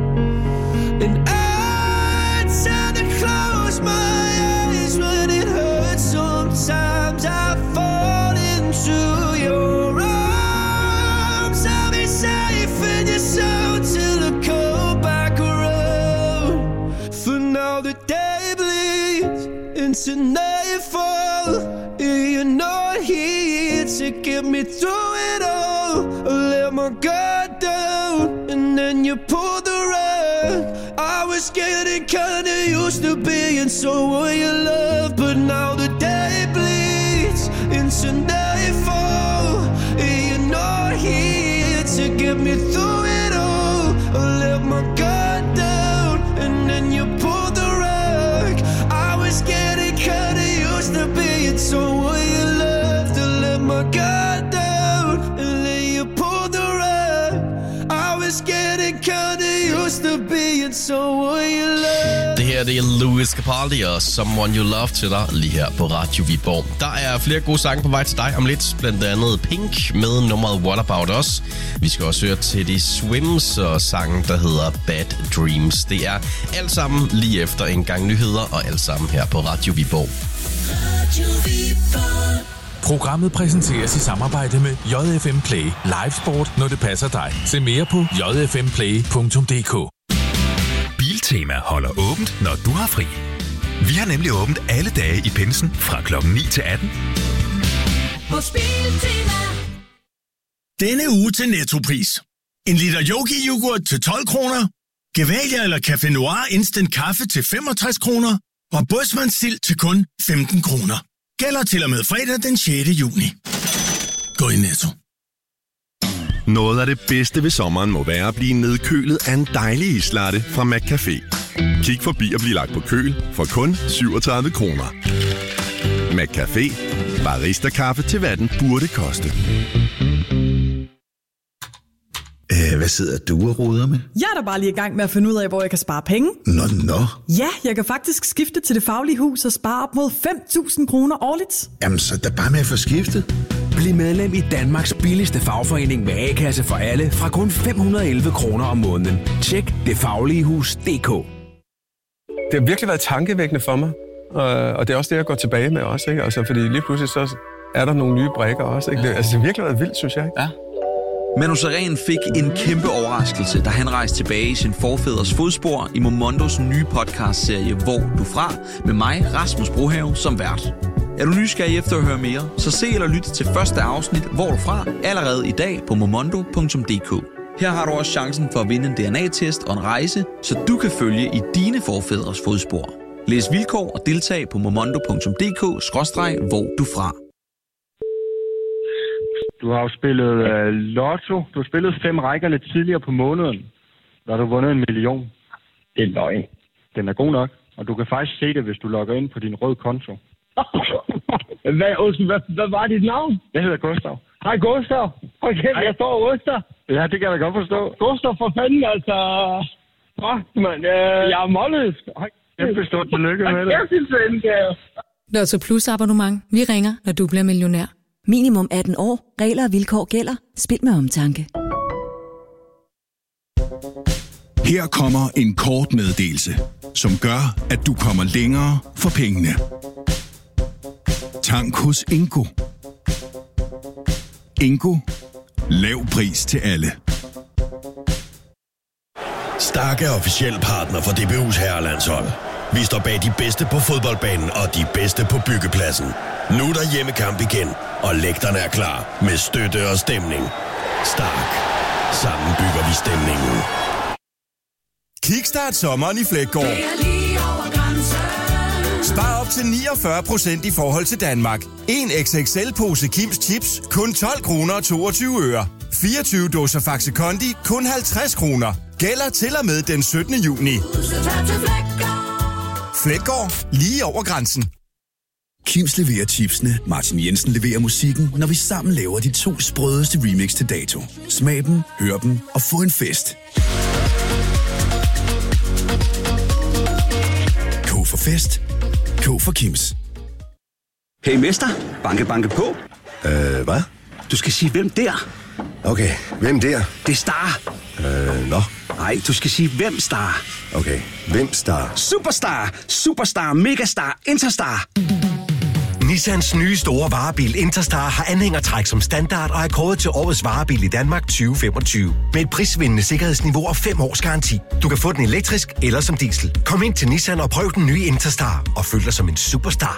Speaker 2: and I tend to close my eyes when it hurts. Sometimes I fall into your arms. I'll be safe in your soul till I come back around. For now the day bleeds into nightfall, and you're not here to get me through it all. I let my guard down, and then you pulled the rug. I was getting kinda used to being someone you love, but now the day bleeds into nightfall, and you're not here to get me through it all. I let my guard down, and then you pulled the rug. I was getting kinda used to being someone you loved. I let my guard down, and then you pulled the rug. I was getting kinda used to being someone you loved.
Speaker 3: Det her, det er Louis Capaldi og Someone You Love til dig lige her på Radio Viborg. Der er flere gode sange på vej til dig om lidt, blandt andet Pink med nummeret What About Us. Vi skal også høre Teddy Swims og sangen, der hedder Bad Dreams. Det er alt sammen lige efter en gang nyheder, og alt sammen her på Radio Viborg.
Speaker 14: Programmet præsenteres i samarbejde med JFM Play. Livesport, når det passer dig. Se mere på jfmplay.dk.
Speaker 21: Biltema holder åbent, når du har fri. Vi har nemlig åbent alle dage i pinsen fra klokken 9 til 18.
Speaker 2: Hos Biltema.
Speaker 22: Denne uge til Nettopris. En liter Yogi-yoghurt til 12 kroner. Gevalia eller Café Noir Instant Kaffe til 65 kroner. Og Bådsmandsild til kun 15 kroner. Gælder til og med fredag den 6. juni. Gå i Netto.
Speaker 23: Noget af det bedste ved sommeren må være at blive nedkølet af en dejlig islatte fra McCafé. Kig forbi og bliv lagt på køl for kun 37 kroner. McCafé. Barista-kaffe til hvad den burde koste.
Speaker 24: Hvad sidder du og roder med?
Speaker 25: Jeg er da bare lige i gang med at finde ud af, hvor jeg kan spare penge.
Speaker 24: Nå.
Speaker 25: Ja, jeg kan faktisk skifte til Det Faglige Hus og spare op mod 5.000 kroner årligt.
Speaker 24: Jamen, så er der bare med at få skiftet.
Speaker 26: Bliv medlem i Danmarks billigste fagforening med A-kasse for alle fra kun 511 kroner om måneden. Tjek detfagligehus.dk.
Speaker 27: Det har virkelig været tankevækkende for mig, og det er også det, jeg går tilbage med også, ikke? Altså, fordi lige pludselig så er der nogle nye brikker også, ikke? Det har virkelig været vildt, synes jeg.
Speaker 28: Ja. Manu Sareen fik en kæmpe overraskelse, da han rejste tilbage i sin forfædres fodspor i Momondos nye podcastserie Hvor du fra, med mig, Rasmus Brohave, som vært. Er du nysgerrig efter at høre mere, så se eller lyt til første afsnit Hvor du fra allerede i dag på momondo.dk. Her har du også chancen for at vinde en DNA-test og en rejse, så du kan følge i dine forfædres fodspor. Læs vilkår og deltag på momondo.dk/hvor du fra.
Speaker 29: Du har jo spillet lotto. Du har spillet 5 rækkerne tidligere på måneden. Der har du vundet 1 million. Det er løgn. Den er god nok. Og du kan faktisk se det, hvis du logger ind på din røde konto. Hvad var dit navn? Jeg hedder Gustav. Hej Gustav. Okay, jeg står Gustav. Ja, det kan jeg da godt forstå. Gustav, for fanden, altså. Jeg er målløs. Kæmpe stort tillykke med det.
Speaker 11: Lotto Plus abonnement. Vi ringer, når du bliver millionær. Minimum 18 år. Regler og vilkår gælder. Spil med omtanke.
Speaker 8: Her kommer en kort meddelelse, som gør, at du kommer længere for pengene. Tank hos Ingo. Ingo. Lav pris til alle.
Speaker 30: Stark er officiel partner for DBU's herrelandshold. Vi står bag de bedste på fodboldbanen og de bedste på byggepladsen. Nu er der hjemmekamp igen, og lægterne er klar med støtte og stemning. Stark. Sammen bygger vi stemningen.
Speaker 31: Kickstart sommeren i Fleggaard. Spar op til 49% i forhold til Danmark. En XXL-pose Kims Chips, kun 12 kroner og 22 øre. 24 dåser Faxe Kondi, kun 50 kroner. Gælder til og med den 17. juni. Fleggaard, lige over grænsen.
Speaker 32: Kims leverer chipsene, Martin Jensen leverer musikken, når vi sammen laver de 2 sprødeste remix til dato. Smag dem, hør dem og få en fest. K for fest. K for Kims.
Speaker 33: Hey mester, banke banke på.
Speaker 32: Hvad?
Speaker 33: Du skal sige hvem der.
Speaker 32: Okay, hvem der?
Speaker 33: Det er Star.
Speaker 32: Nå.
Speaker 33: Nej, du skal sige hvem Star.
Speaker 32: Okay, hvem Star?
Speaker 33: Superstar, Superstar, Megastar, Interstar.
Speaker 13: Nissans nye store varebil Interstar har anhængertræk som standard og er kåret til årets varebil i Danmark 2025. Med et prisvindende sikkerhedsniveau og 5 års garanti. Du kan få den elektrisk eller som diesel. Kom ind til Nissan og prøv den nye Interstar og føl dig som en superstar.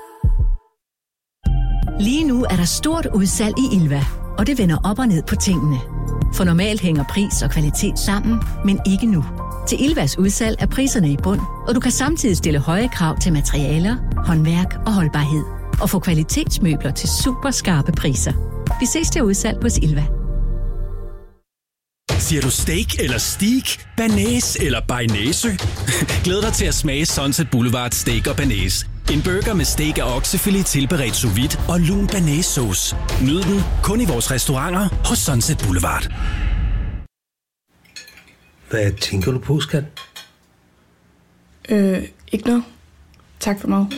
Speaker 11: Lige nu er der stort udsalg i Ilva, og det vender op og ned på tingene. For normalt hænger pris og kvalitet sammen, men ikke nu. Til Ilvas udsalg er priserne i bund, og du kan samtidig stille høje krav til materialer, håndværk og holdbarhed. Og få kvalitetsmøbler til super skarpe priser. Vi ses til udsalg hos Ilva.
Speaker 34: Siger du steak eller steak, banæs eller bearnaisesø? Glæd dig til at smage Sunset Boulevard Steak og Banæs. En burger med steak af oksefilet tilberedt sous vide og lun banæssauce. Nyd den kun i vores restauranter hos Sunset Boulevard.
Speaker 13: Hvad tænker du på, skat?
Speaker 9: Ikke noget. Tak for mig.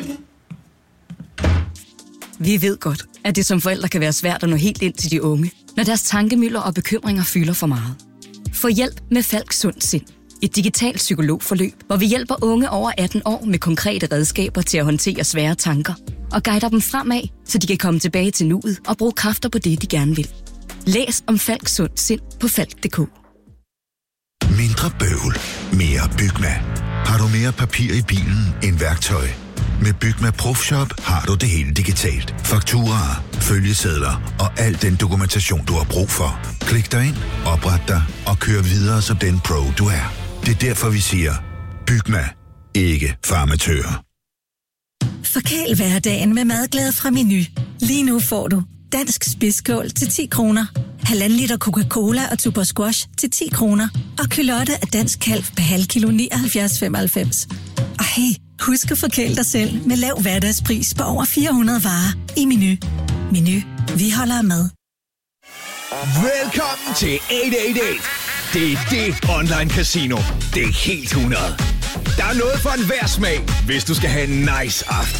Speaker 12: Vi ved godt, at det som forældre kan være svært at nå helt ind til de unge, når deres tankemøller og bekymringer fylder for meget. Få hjælp med Falk Sund Sind. Et digitalt psykologforløb, hvor vi hjælper unge over 18 år med konkrete redskaber til at håndtere svære tanker.
Speaker 1: og guider dem fremad, så de kan komme tilbage til nuet og bruge kræfter på det, de gerne vil. Læs om Falks sund sind på falk.dk.
Speaker 3: Mindre bøvl, mere Bygma. Har du mere papir i bilen end værktøj? Med Bygma ProFshop har du det hele digitalt. Fakturaer, følgesedler og al den dokumentation, du har brug for. Klik dig ind, opret dig og kør videre som den pro, du er. Det er derfor, vi siger, Bygma, ikke farmatører.
Speaker 4: Forkæl hverdagen med madglæde fra Meny. Lige nu får du dansk spidskål til 10 kroner, 1,5 liter Coca-Cola og Tuborg Squash til 10 kroner, og kylotte af dansk kalv per halv kilo 79,95. Og hey, husk at forkæle dig selv med lav hverdagspris på over 400 varer i Meny. Meny, vi holder med.
Speaker 5: Velkommen til 888. Det er det online casino. Det er helt 100. Der er noget for enhver smag, hvis du skal have en nice aften.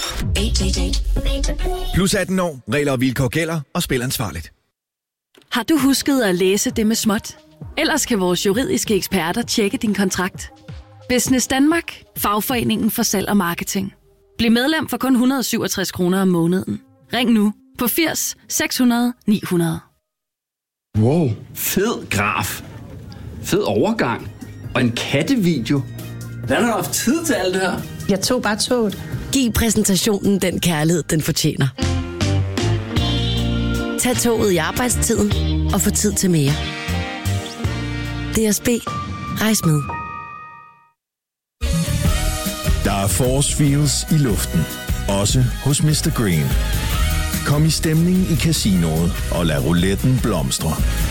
Speaker 5: 888. Plus 18 år, regler og vilkår gælder, og spil ansvarligt.
Speaker 6: Har du husket at læse det med småt? Ellers kan vores juridiske eksperter tjekke din kontrakt. Business Danmark, fagforeningen for salg og marketing. Bliv medlem for kun 167 kroner om måneden. Ring nu på 80 600 900.
Speaker 7: Wow, fed graf. Fed overgang. Og en kattevideo. Hvordan har du haft tid til alt det her?
Speaker 10: Jeg tog bare toget. Giv præsentationen den kærlighed, den fortjener. Tag toget i arbejdstiden og få tid til mere. DSB. Rejs med.
Speaker 30: Der er force feels i luften. Også hos Mr. Green. Kom i stemning i casinoet og lad rouletten blomstre.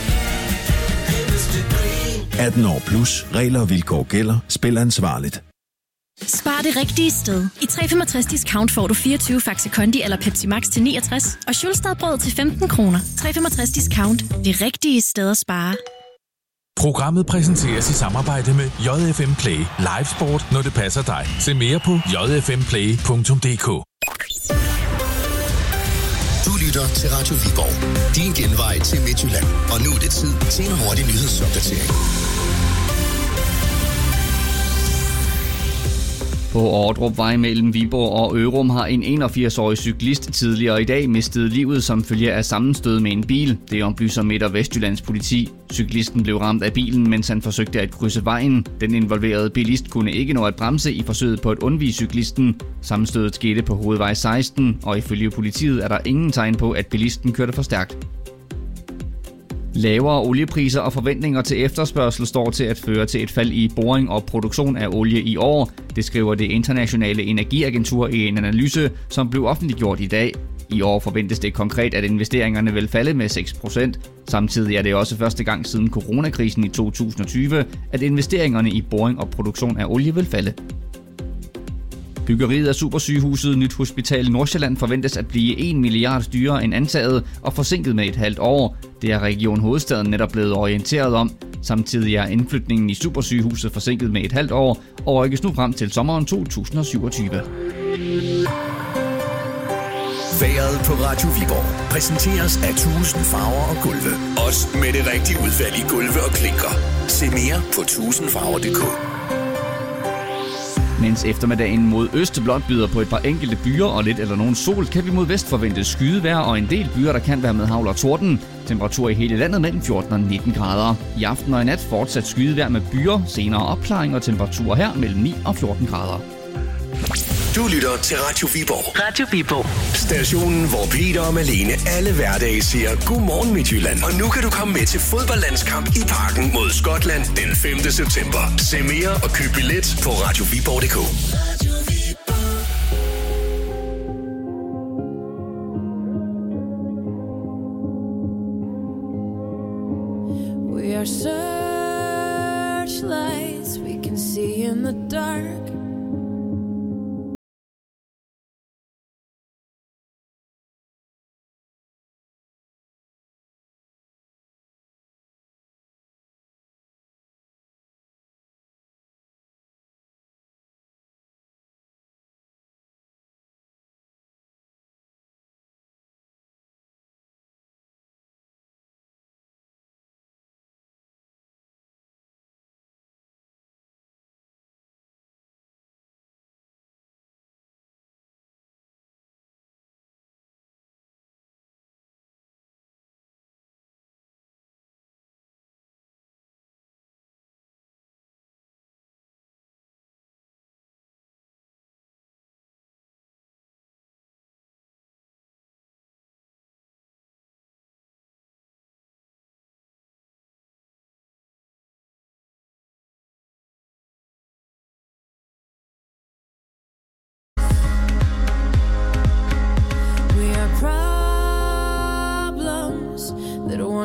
Speaker 30: 18 år plus. Regler og vilkår gælder. Spil ansvarligt.
Speaker 14: Spar det rigtige sted. I 365 discount får du 24 Faxe Kondi eller Pepsi Max til 69 og Schulstad-brød til 15 kroner. 365 discount. Det rigtige sted at spare.
Speaker 15: Programmet præsenteres i samarbejde med JFM Play. Live sport, når det passer dig. Se mere på jfmplay.dk.
Speaker 16: Du lytter til Radio Viborg. Din genvej til Midtjylland. Og nu er det tid til en hurtig nyhedsopdatering.
Speaker 17: På Ordrupvej mellem Viborg og Ørum har en 81-årig cyklist tidligere i dag mistet livet som følge af sammenstød med en bil. Det oplyser Midt- og Vestjyllands politi. Cyklisten blev ramt af bilen, mens han forsøgte at krydse vejen. Den involverede bilist kunne ikke nå at bremse i forsøget på at undvige cyklisten. Sammenstødet skete på hovedvej 16, og ifølge politiet er der ingen tegn på, at bilisten kørte for stærkt. Lavere oliepriser og forventninger til efterspørgsel står til at føre til et fald i boring og produktion af olie i år. Det skriver det internationale energiagentur i en analyse, som blev offentliggjort i dag. I år forventes det konkret, at investeringerne vil falde med 6%. Samtidig er det også første gang siden coronakrisen i 2020, at investeringerne i boring og produktion af olie vil falde. Byggeriet af supersygehuset Nyt Hospital Nordsjælland forventes at blive 1 milliard dyrere end antaget og forsinket med et halvt år. Det er Region Hovedstaden netop blevet orienteret om. Samtidig er indflytningen i supersygehuset forsinket med et halvt år og rykkes nu frem til sommeren 2027.
Speaker 30: Vejret på Radio Viborg præsenteres af 1000 farver og gulve. Også med det rigtige udvalg i gulve og klinker. Se mere på 1000farver.dk.
Speaker 17: Mens eftermiddagen mod øst blot byder på et par enkelte byer og lidt eller nogen sol, kan vi mod vest forvente skydevejr og en del byer, der kan være med hagl og torden. Temperatur i hele landet mellem 14 og 19 grader. I aften og i nat fortsat skydevejr med byer, senere opklaring og temperaturer her mellem 9 og 14 grader.
Speaker 30: Du lytter til Radio Viborg.
Speaker 6: Radio Viborg.
Speaker 30: Stationen, hvor Peter og Malene alle hverdage siger godmorgen Midtjylland. Og nu kan du komme med til fodboldlandskamp i Parken mod Skotland den 5. september. Se mere og køb billet på radioviborg.dk.
Speaker 18: We are searchlights we can see in the dark.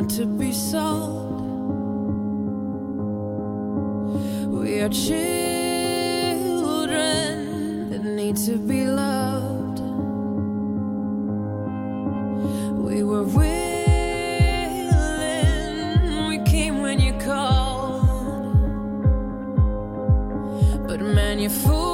Speaker 18: want to be sold. We are children that need to be loved. We were willing, we came when you called. But man, you fool.